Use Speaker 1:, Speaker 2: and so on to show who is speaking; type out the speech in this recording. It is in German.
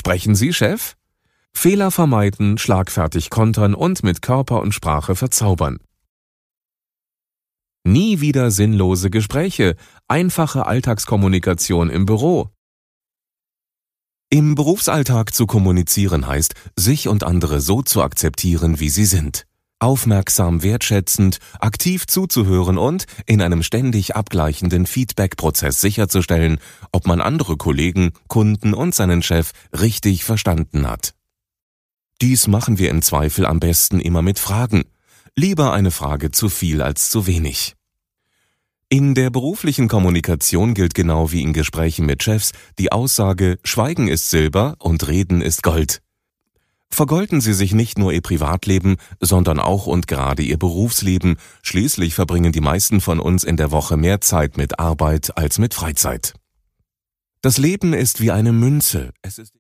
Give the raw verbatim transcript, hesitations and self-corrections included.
Speaker 1: Sprechen Sie, Chef? Fehler vermeiden, schlagfertig kontern und mit Körper und Sprache verzaubern. Nie wieder sinnlose Gespräche, einfache Alltagskommunikation im Büro. Im Berufsalltag zu kommunizieren heißt, sich und andere so zu akzeptieren, wie sie sind. Aufmerksam, wertschätzend, aktiv zuzuhören und in einem ständig abgleichenden Feedback-Prozess sicherzustellen, ob man andere Kollegen, Kunden und seinen Chef richtig verstanden hat. Dies machen wir im Zweifel am besten immer mit Fragen. Lieber eine Frage zu viel als zu wenig. In der beruflichen Kommunikation gilt genau wie in Gesprächen mit Chefs die Aussage, Schweigen ist Silber und Reden ist Gold. Vergolden Sie sich nicht nur Ihr Privatleben, sondern auch und gerade Ihr Berufsleben. Schließlich verbringen die meisten von uns in der Woche mehr Zeit mit Arbeit als mit Freizeit. Das Leben ist wie eine Münze. Es ist